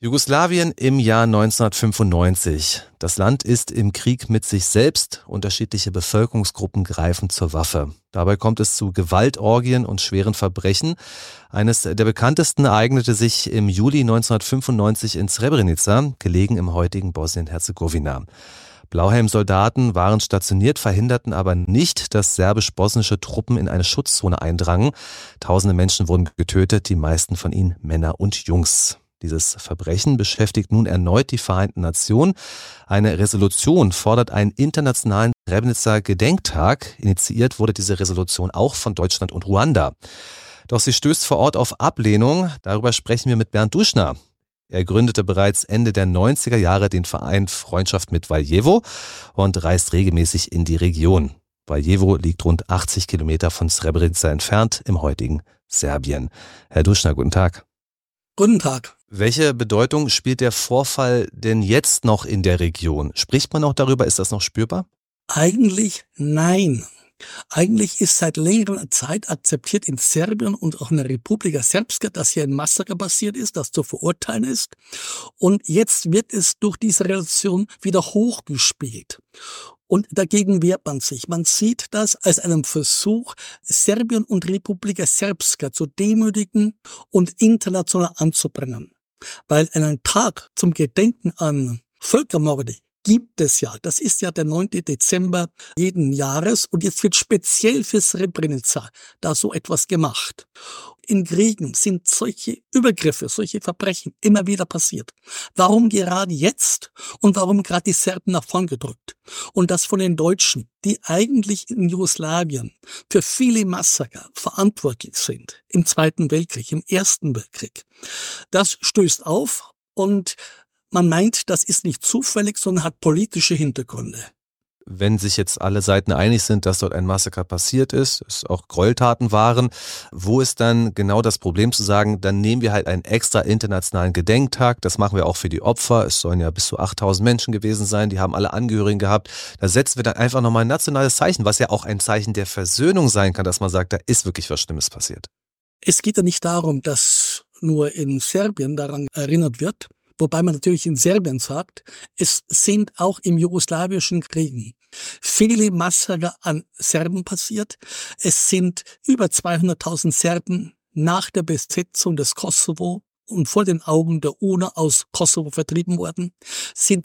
Jugoslawien im Jahr 1995. Das Land ist im Krieg mit sich selbst. Unterschiedliche Bevölkerungsgruppen greifen zur Waffe. Dabei kommt es zu Gewaltorgien und schweren Verbrechen. Eines der bekanntesten ereignete sich im Juli 1995 in Srebrenica, gelegen im heutigen Bosnien-Herzegowina. Blauhelm-Soldaten waren stationiert, verhinderten aber nicht, dass serbisch-bosnische Truppen in eine Schutzzone eindrangen. Tausende Menschen wurden getötet, die meisten von ihnen Männer und Jungs. Dieses Verbrechen beschäftigt nun erneut die Vereinten Nationen. Eine Resolution fordert einen internationalen Srebrenica-Gedenktag. Initiiert wurde diese Resolution auch von Deutschland und Ruanda. Doch sie stößt vor Ort auf Ablehnung. Darüber sprechen wir mit Bernd Duschner. Er gründete bereits Ende der 90er Jahre den Verein Freundschaft mit Valjevo und reist regelmäßig in die Region. Valjevo liegt rund 80 Kilometer von Srebrenica entfernt im heutigen Serbien. Herr Duschner, guten Tag. Guten Tag. Welche Bedeutung spielt der Vorfall denn jetzt noch in der Region? Spricht man auch darüber? Ist das noch spürbar? Eigentlich nein. Eigentlich ist seit längerer Zeit akzeptiert in Serbien und auch in der Republika Srpska, dass hier ein Massaker passiert ist, das zu verurteilen ist. Und jetzt wird es durch diese Relation wieder hochgespielt. Und dagegen wehrt man sich. Man sieht das als einen Versuch, Serbien und Republika Srpska zu demütigen und international anzubringen. Weil einen Tag zum Gedenken an Völkermorde gibt es ja. Das ist ja der 9. Dezember jeden Jahres und jetzt wird speziell für Srebrenica da so etwas gemacht. In Kriegen sind solche Übergriffe, solche Verbrechen immer wieder passiert. Warum gerade jetzt und warum gerade die Serben nach vorn gedrückt? Und das von den Deutschen, die eigentlich in Jugoslawien für viele Massaker verantwortlich sind, im Zweiten Weltkrieg, im Ersten Weltkrieg. Das stößt auf und man meint, das ist nicht zufällig, sondern hat politische Hintergründe. Wenn sich jetzt alle Seiten einig sind, dass dort ein Massaker passiert ist, es auch Gräueltaten waren, wo ist dann genau das Problem zu sagen, dann nehmen wir halt einen extra internationalen Gedenktag, das machen wir auch für die Opfer, es sollen ja bis zu 8000 Menschen gewesen sein, die haben alle Angehörigen gehabt, da setzen wir dann einfach nochmal ein nationales Zeichen, was ja auch ein Zeichen der Versöhnung sein kann, dass man sagt, da ist wirklich was Schlimmes passiert. Es geht ja nicht darum, dass nur in Serbien daran erinnert wird, wobei man natürlich in Serbien sagt, es sind auch im jugoslawischen Kriegen viele Massaker an Serben passiert. Es sind über 200.000 Serben nach der Besetzung des Kosovo und vor den Augen der UNO aus Kosovo vertrieben worden, sind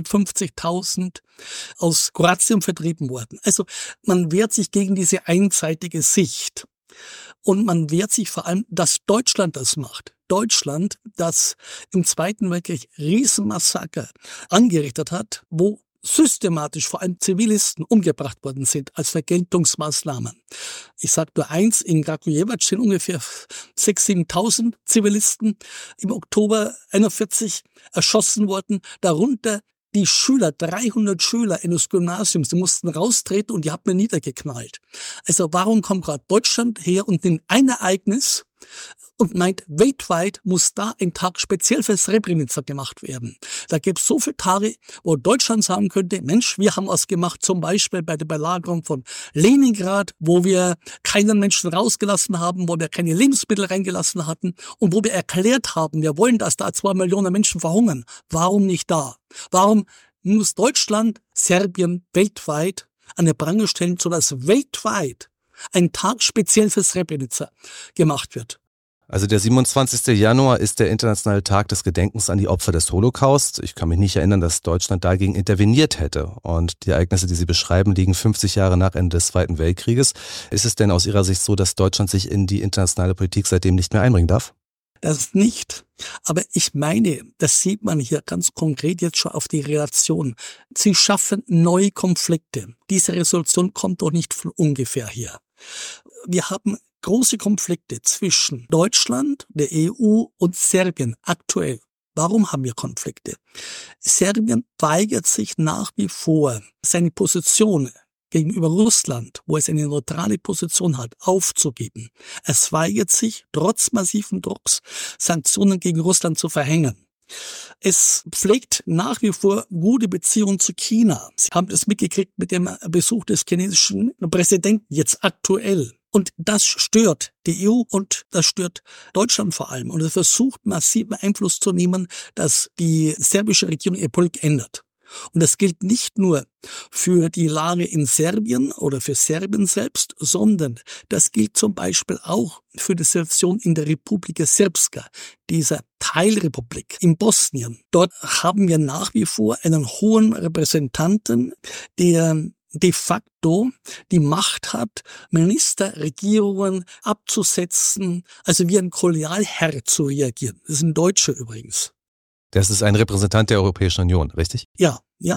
250.000 aus Kroatien vertrieben worden. Also man wehrt sich gegen diese einseitige Sicht. Und man wehrt sich vor allem, dass Deutschland das macht. Deutschland, das im Zweiten Weltkrieg Riesenmassaker angerichtet hat, wo systematisch vor allem Zivilisten umgebracht worden sind als Vergeltungsmaßnahmen. Ich sage nur eins, in Kragujevac sind ungefähr 6.000, 7.000 Zivilisten im Oktober 1941 erschossen worden, darunter die Schüler, 300 Schüler eines Gymnasiums, die mussten raustreten und die hat man niedergeknallt. Also warum kommt gerade Deutschland her und nimmt ein Ereignis und meint, weltweit muss da ein Tag speziell für Srebrenica gemacht werden. Da gibt es so viele Tage, wo Deutschland sagen könnte, Mensch, wir haben was gemacht, zum Beispiel bei der Belagerung von Leningrad, wo wir keinen Menschen rausgelassen haben, wo wir keine Lebensmittel reingelassen hatten und wo wir erklärt haben, wir wollen, dass da 2 Millionen Menschen verhungern. Warum nicht da? Warum muss Deutschland, Serbien weltweit an der Pranger stellen, sodass weltweit ein Tag speziell für Srebrenica gemacht wird? Also der 27. Januar ist der internationale Tag des Gedenkens an die Opfer des Holocaust. Ich kann mich nicht erinnern, dass Deutschland dagegen interveniert hätte. Und die Ereignisse, die Sie beschreiben, liegen 50 Jahre nach Ende des Zweiten Weltkrieges. Ist es denn aus Ihrer Sicht so, dass Deutschland sich in die internationale Politik seitdem nicht mehr einbringen darf? Das nicht. Aber ich meine, das sieht man hier ganz konkret jetzt schon auf die Relation. Sie schaffen neue Konflikte. Diese Resolution kommt doch nicht von ungefähr her. Wir haben große Konflikte zwischen Deutschland, der EU und Serbien aktuell. Warum haben wir Konflikte? Serbien weigert sich nach wie vor, seine Position gegenüber Russland, wo es eine neutrale Position hat, aufzugeben. Es weigert sich, trotz massiven Drucks, Sanktionen gegen Russland zu verhängen. Es pflegt nach wie vor gute Beziehungen zu China. Sie haben es mitgekriegt mit dem Besuch des chinesischen Präsidenten jetzt aktuell. Und das stört die EU und das stört Deutschland vor allem. Und es versucht, massiven Einfluss zu nehmen, dass die serbische Regierung ihre Politik ändert. Und das gilt nicht nur für die Lage in Serbien oder für Serbien selbst, sondern das gilt zum Beispiel auch für die Situation in der Republika Srpska, dieser Teilrepublik in Bosnien. Dort haben wir nach wie vor einen hohen Repräsentanten, der de facto die Macht hat, Ministerregierungen abzusetzen, also wie ein Kolonialherr zu reagieren. Das ist ein Deutscher übrigens. Das ist ein Repräsentant der Europäischen Union, richtig? Ja.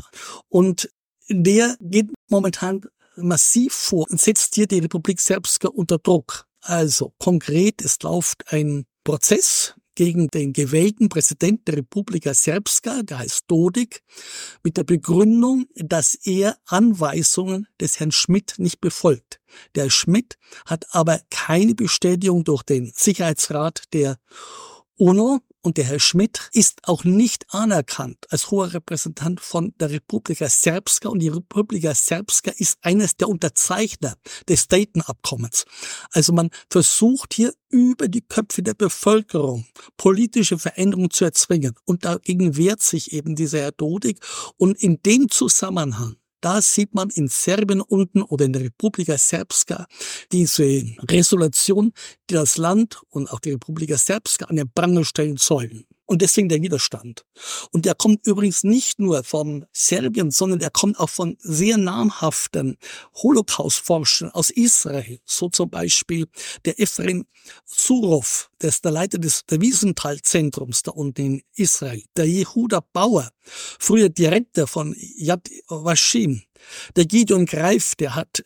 Und der geht momentan massiv vor und setzt hier die Republik Srpska unter Druck. Also konkret, es läuft ein Prozess gegen den gewählten Präsidenten der Republika Srpska, der heißt Dodik, mit der Begründung, dass er Anweisungen des Herrn Schmidt nicht befolgt. Der Schmidt hat aber keine Bestätigung durch den Sicherheitsrat der UNO und der Herr Schmidt ist auch nicht anerkannt als hoher Repräsentant von der Republika Srpska und die Republika Srpska ist eines der Unterzeichner des Dayton-Abkommens. Also man versucht hier über die Köpfe der Bevölkerung politische Veränderungen zu erzwingen und dagegen wehrt sich eben dieser Herr Dodik und in dem Zusammenhang da sieht man in Serbien unten oder in der Republika Srpska diese Resolution, die das Land und auch die Republika Srpska an den Pranger stellen sollen. Und deswegen der Widerstand. Und der kommt übrigens nicht nur von Serbien, sondern der kommt auch von sehr namhaften Holocaust-Forschern aus Israel. So zum Beispiel der Efrem Surov, der ist der Leiter der Wiesenthal-Zentrums da unten in Israel. Der Yehuda Bauer, früher Direktor von Yad Vashem. Der Gideon Greif, der hat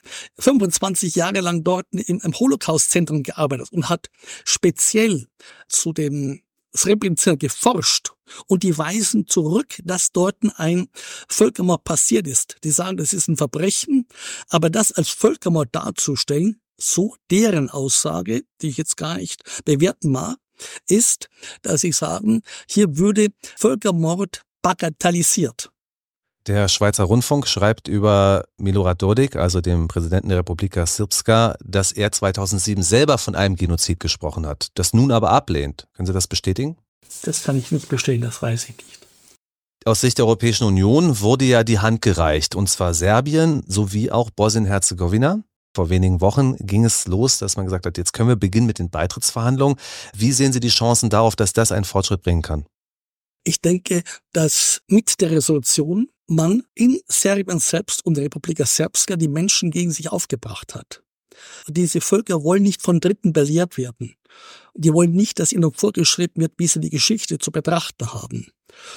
25 Jahre lang dort im Holocaust-Zentrum gearbeitet und hat speziell zu dem Srebrenica geforscht und die weisen zurück, dass dort ein Völkermord passiert ist. Die sagen, das ist ein Verbrechen, aber das als Völkermord darzustellen, so deren Aussage, die ich jetzt gar nicht bewerten mag, ist, dass sie sagen, hier würde Völkermord bagatellisiert. Der Schweizer Rundfunk schreibt über Milorad Dodik, also dem Präsidenten der Republika Srpska, dass er 2007 selber von einem Genozid gesprochen hat, das nun aber ablehnt. Können Sie das bestätigen? Das kann ich nicht bestätigen, das weiß ich nicht. Aus Sicht der Europäischen Union wurde ja die Hand gereicht, und zwar Serbien sowie auch Bosnien-Herzegowina. Vor wenigen Wochen ging es los, dass man gesagt hat, jetzt können wir beginnen mit den Beitrittsverhandlungen. Wie sehen Sie die Chancen darauf, dass das einen Fortschritt bringen kann? Ich denke, dass mit der Resolution man in Serbien selbst und der Republika Srpska die Menschen gegen sich aufgebracht hat. Diese Völker wollen nicht von Dritten belehrt werden. Die wollen nicht, dass ihnen vorgeschrieben wird, wie sie die Geschichte zu betrachten haben.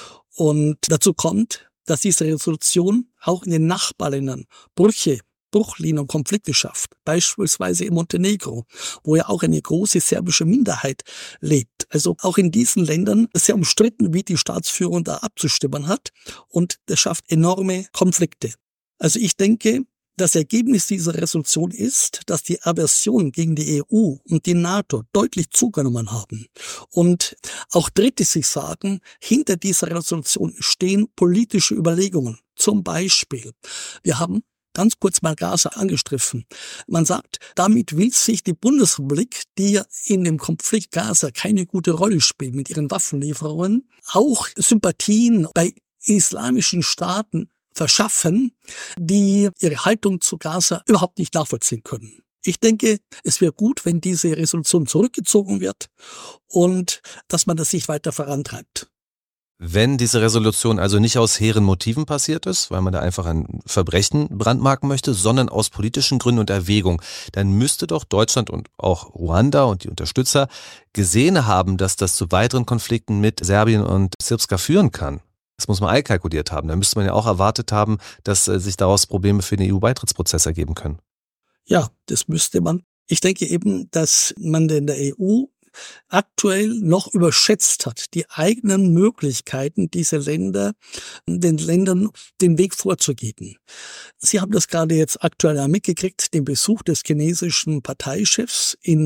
Und dazu kommt, dass diese Resolution auch in den Nachbarländern Bruchlinien und Konflikte schafft. Beispielsweise in Montenegro, wo ja auch eine große serbische Minderheit lebt. Also auch in diesen Ländern ist sehr umstritten, wie die Staatsführung da abzustimmen hat. Und das schafft enorme Konflikte. Also ich denke, das Ergebnis dieser Resolution ist, dass die Aversion gegen die EU und die NATO deutlich zugenommen haben. Und auch Dritte sich sagen, hinter dieser Resolution stehen politische Überlegungen. Zum Beispiel, wir haben ganz kurz mal Gaza angestriffen. Man sagt, damit will sich die Bundesrepublik, die ja in dem Konflikt Gaza keine gute Rolle spielt mit ihren Waffenlieferungen, auch Sympathien bei islamischen Staaten verschaffen, die ihre Haltung zu Gaza überhaupt nicht nachvollziehen können. Ich denke, es wäre gut, wenn diese Resolution zurückgezogen wird und dass man das nicht weiter vorantreibt. Wenn diese Resolution also nicht aus hehren Motiven passiert ist, weil man da einfach ein Verbrechen brandmarken möchte, sondern aus politischen Gründen und Erwägung, dann müsste doch Deutschland und auch Ruanda und die Unterstützer gesehen haben, dass das zu weiteren Konflikten mit Serbien und Srpska führen kann. Das muss man einkalkuliert haben. Da müsste man ja auch erwartet haben, dass sich daraus Probleme für den EU-Beitrittsprozess ergeben können. Ja, das müsste man. Ich denke eben, dass man in der EU aktuell noch überschätzt hat, die eigenen Möglichkeiten, diese Länder, den Ländern den Weg vorzugeben. Sie haben das gerade jetzt aktuell mitgekriegt, den Besuch des chinesischen Parteichefs in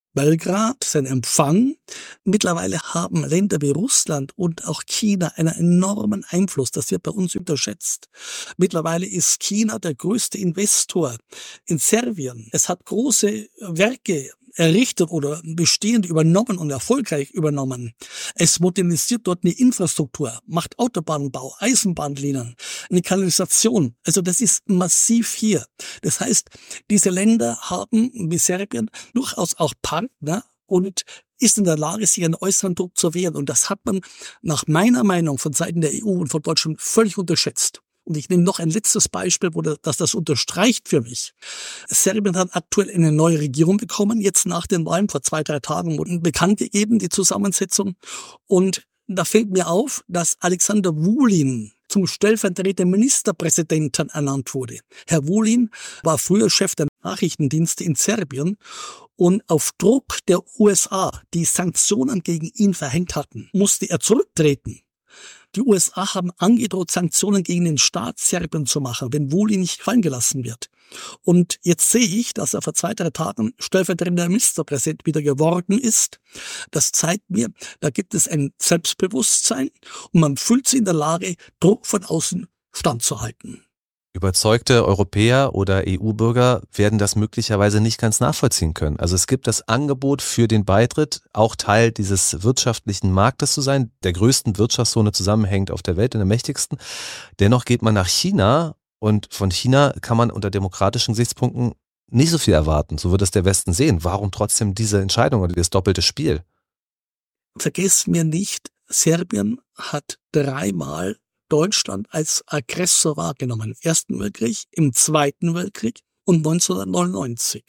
Belgrad, sein Empfang. Mittlerweile haben Länder wie Russland und auch China einen enormen Einfluss. Das wird bei uns unterschätzt. Mittlerweile ist China der größte Investor in Serbien. Es hat große Werke errichtet oder bestehend übernommen und erfolgreich übernommen. Es modernisiert dort eine Infrastruktur, macht Autobahnbau, Eisenbahnlinien, eine Kanalisation. Also das ist massiv hier. Das heißt, diese Länder haben wie Serbien durchaus auch Partner und ist in der Lage, sich einen äußeren Druck zu wehren. Und das hat man nach meiner Meinung von Seiten der EU und von Deutschland völlig unterschätzt. Und ich nehme noch ein letztes Beispiel, das unterstreicht für mich. Serbien hat aktuell eine neue Regierung bekommen, jetzt nach den Wahlen vor 2-3 Tagen wurden bekannt gegeben, die Zusammensetzung. Und da fällt mir auf, dass Alexander Vulin zum stellvertretenden Ministerpräsidenten ernannt wurde. Herr Vulin war früher Chef der Nachrichtendienste in Serbien und auf Druck der USA, die Sanktionen gegen ihn verhängt hatten, musste er zurücktreten. Die USA haben angedroht, Sanktionen gegen den Staat Serbien zu machen, wenn Vulin nicht fallen gelassen wird. Und jetzt sehe ich, dass er vor 2-3 Tagen stellvertretender Ministerpräsident wieder geworden ist. Das zeigt mir, da gibt es ein Selbstbewusstsein und man fühlt sich in der Lage, Druck von außen standzuhalten. Überzeugte Europäer oder EU-Bürger werden das möglicherweise nicht ganz nachvollziehen können. Also es gibt das Angebot für den Beitritt, auch Teil dieses wirtschaftlichen Marktes zu sein, der größten Wirtschaftszone zusammenhängend auf der Welt, in der mächtigsten. Dennoch geht man nach China und von China kann man unter demokratischen Gesichtspunkten nicht so viel erwarten. So wird es der Westen sehen. Warum trotzdem diese Entscheidung oder das doppelte Spiel? Vergesst mir nicht, Serbien hat 3-mal Deutschland als Aggressor wahrgenommen. Im Ersten Weltkrieg, im Zweiten Weltkrieg und 1999.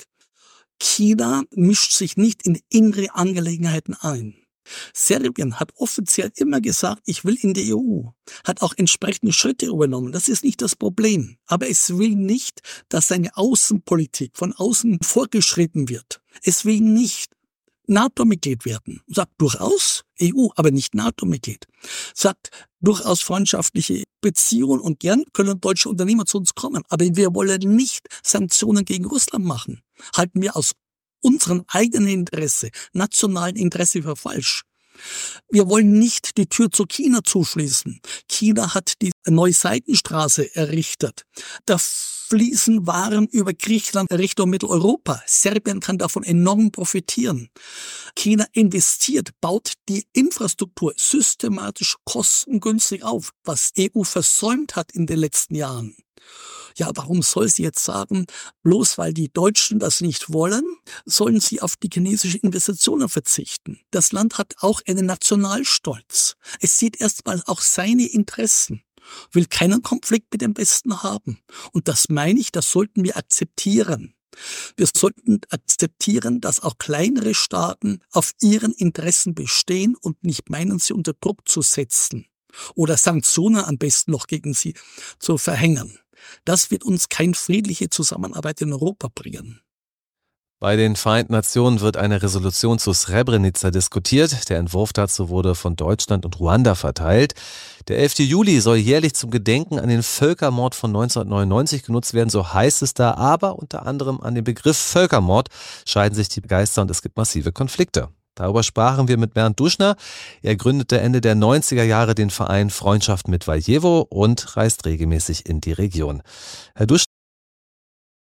China mischt sich nicht in innere Angelegenheiten ein. Serbien hat offiziell immer gesagt, ich will in die EU, hat auch entsprechende Schritte übernommen. Das ist nicht das Problem. Aber es will nicht, dass seine Außenpolitik von außen vorgeschrieben wird. Es will nicht NATO-Mitglied werden. Sagt durchaus EU, aber nicht NATO-Mitglied. Sagt durchaus freundschaftliche Beziehungen und gern können deutsche Unternehmer zu uns kommen. Aber wir wollen nicht Sanktionen gegen Russland machen. Halten wir aus unserem eigenen Interesse, nationalen Interesse für falsch. Wir wollen nicht die Tür zu China zuschließen. China hat die neue Seidenstraße errichtet. Da fließen Waren über Griechenland Richtung Mitteleuropa. Serbien kann davon enorm profitieren. China investiert, baut die Infrastruktur systematisch kostengünstig auf, was EU versäumt hat in den letzten Jahren. Ja, warum soll sie jetzt sagen, bloß weil die Deutschen das nicht wollen, sollen sie auf die chinesischen Investitionen verzichten? Das Land hat auch einen Nationalstolz. Es sieht erstmal auch seine Interessen, will keinen Konflikt mit dem Westen haben. Und das meine ich, das sollten wir akzeptieren. Wir sollten akzeptieren, dass auch kleinere Staaten auf ihren Interessen bestehen und nicht meinen, sie unter Druck zu setzen oder Sanktionen am besten noch gegen sie zu verhängen. Das wird uns keine friedliche Zusammenarbeit in Europa bringen. Bei den Vereinten Nationen wird eine Resolution zu Srebrenica diskutiert. Der Entwurf dazu wurde von Deutschland und Ruanda verteilt. Der 11. Juli soll jährlich zum Gedenken an den Völkermord von 1999 genutzt werden, so heißt es da. Aber unter anderem an dem Begriff Völkermord scheiden sich die Geister und es gibt massive Konflikte. Darüber sprachen wir mit Bernd Duschner. Er gründete Ende der 90er Jahre den Verein Freundschaft mit Valjevo und reist regelmäßig in die Region. Herr Duschner,